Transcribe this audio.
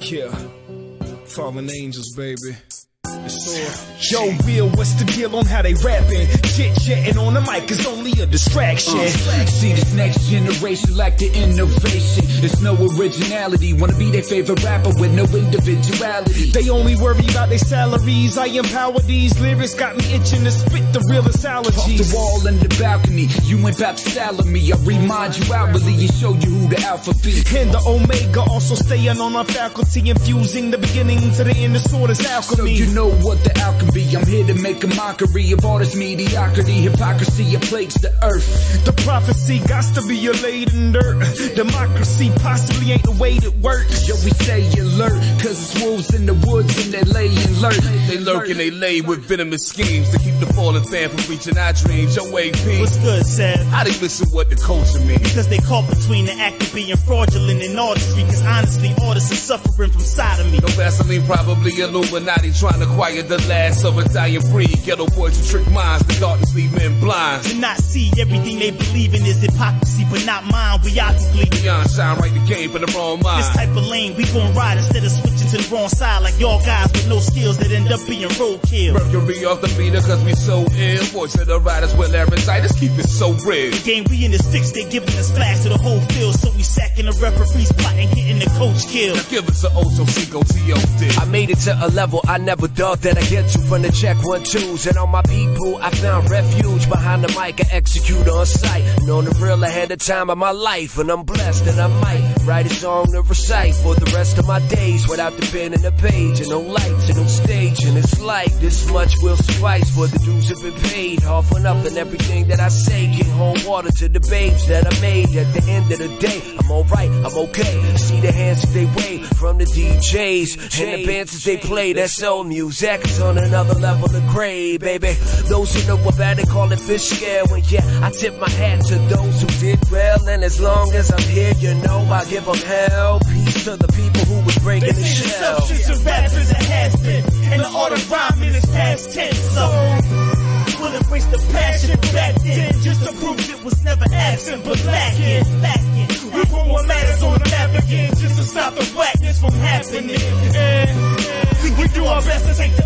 Yeah, fallen angels, baby. Yo, Will, what's the deal on how they rapping? Chit-chatting on the mic is only a distraction. See, this next generation lack the innovation. There's no originality. Wanna be their favorite rapper with no individuality. They only worry about their salaries. I empower these lyrics, got me itching to spit the realest allergies. Off the wall and the balcony, you ain't about to salad me. I remind you outwardly and show you who the alpha be. And the omega, also staying on our faculty, infusing the beginning to the end of sort of alchemy. So you know what the outcome be. I'm here to make a mockery of all this mediocrity. Hypocrisy, it plagues the earth. The prophecy got to be laid in dirt. Democracy possibly ain't the way that works. Yo, we say alert, cause it's wolves in the woods and they lay and lurk. They lurk and they lay with venomous schemes to keep the fallen fan from reaching our dreams. Yo, AP, what's good, Seb? How they listen what the culture means? Because they caught between the act of being fraudulent and artistry. Cause honestly, artists are suffering from sodomy. No Vaseline, probably Illuminati trying to quiet the last of a dying breed. Ghetto boys who trick minds, the darkness leave men blind. To not see everything they believe in is hypocrisy, but not mine, we ugly. Beyond shine, right the game for the wrong mind. This type of lane, we gon' ride instead of switching to the wrong side. Like y'all guys with no skills that end up being roadkill. Mercury off the meter cause we so ill. Voice of the riders with laryngitis, keep it so real. The game we in the sticks, they giving us flash to the whole field. So we sacking the referee's spot and getting the coach killed. Now give us a Ocho Cinco T.O.D. I made it to a level I never thought that I'd get to. From the check 1-2s and all my people, I found refuge behind the mic. I execute on sight, knowing the real ahead of time of my life, and I'm blessed and I might write a song to recite for the rest of my days without the pen and the page and no lights and no stage. And it's like this much will suffice for the dues have been paid. All for nothing, everything that I say get home water to the babes that I made. At the end of the day, I'm alright, I'm okay. See the hands that they wave from the DJs and the bands that they play. That's soul music. It's on another level of grade, baby. Those who know about it call it fish scale. And yeah, I tip my hat to those who did well. And as long as I'm here, you know I give them hell. Peace to the people who was breaking the shell. Substance of rap is a has-been, and the art of rhyming is past tense. So we'll embrace the passion back then, just to prove it was never absent but lacking. We put what matters on the map again, just to stop the whackness from happening. We do our best to take the